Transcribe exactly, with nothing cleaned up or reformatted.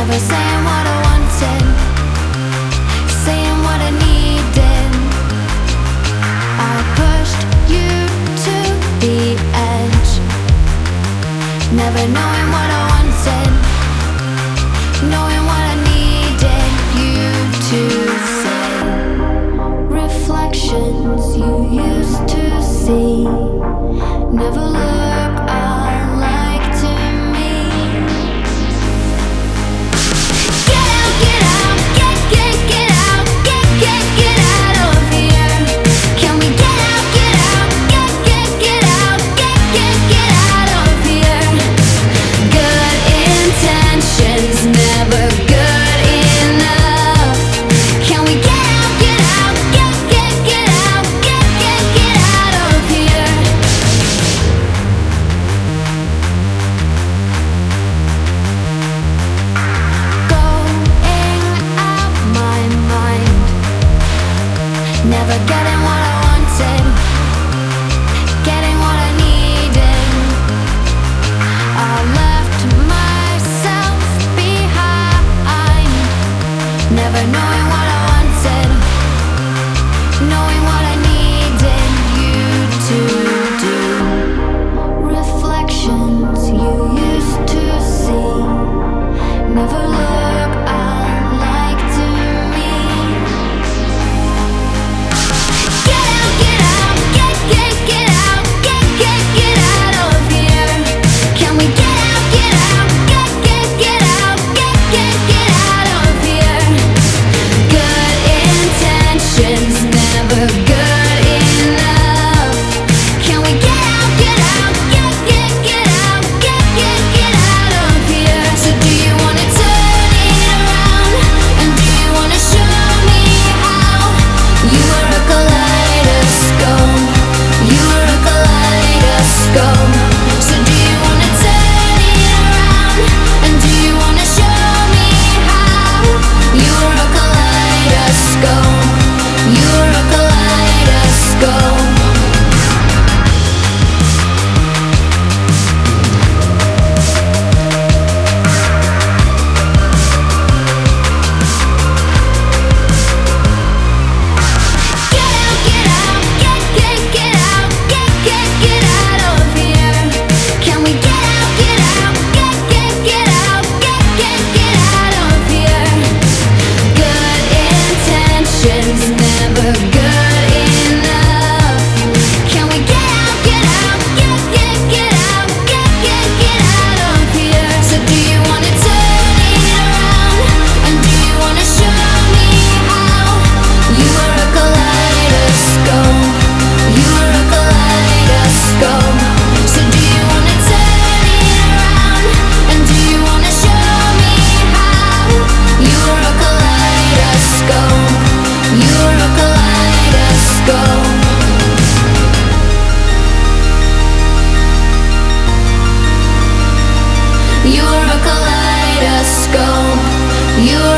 Never saying what I wanted, saying what I needed. I pushed you to the edge, never knowing what I wanted, knowing what I needed you to say. Reflections you used to see never look alike to me. Get out, get out, get, get, get out, get, get, get out of here. Can we get out, get out, get, get, get out, get, get, get out of here. Good intentions, never good enough. Can we get out, get out, get, get, get out, get, get, get out of here. Going out my mind, never getting what I wanted, getting what I needed. I left myself behind, never knowing what I wanted, knowing what I needed you to do. Reflections you used to see never look alike to me. Get out, get out, get, get, get out, get, get, get out of here. Can we get out, get out, get, get, get out, get, get, get out of here. Good intentions, never good enough. Can we get out, get out, get, get, get out, get, get, get out of here. So do you wanna turn it around, and do you wanna show me how? You are a kaleidoscope, you are a kaleidoscope. So do you wanna turn it around, and do you wanna show me how? You are a kaleidoscope, you are a kaleidoscope. Get out, get out, get, get, get out, get, get, get out of here. Can we get out, get out, get, get, get out, get, get, get out of here. Good intentions, never good enough. Can we get out, get out, get, get, get out, get, get, get out of here. So do you wanna turn it around, and do you wanna show me how? You are a kaleidoscope, you are a kaleidoscope. So do you wanna turn it around, and do you wanna show me how? You are a kaleidoscope, you are a kaleidoscope. You are a kaleidoscope, you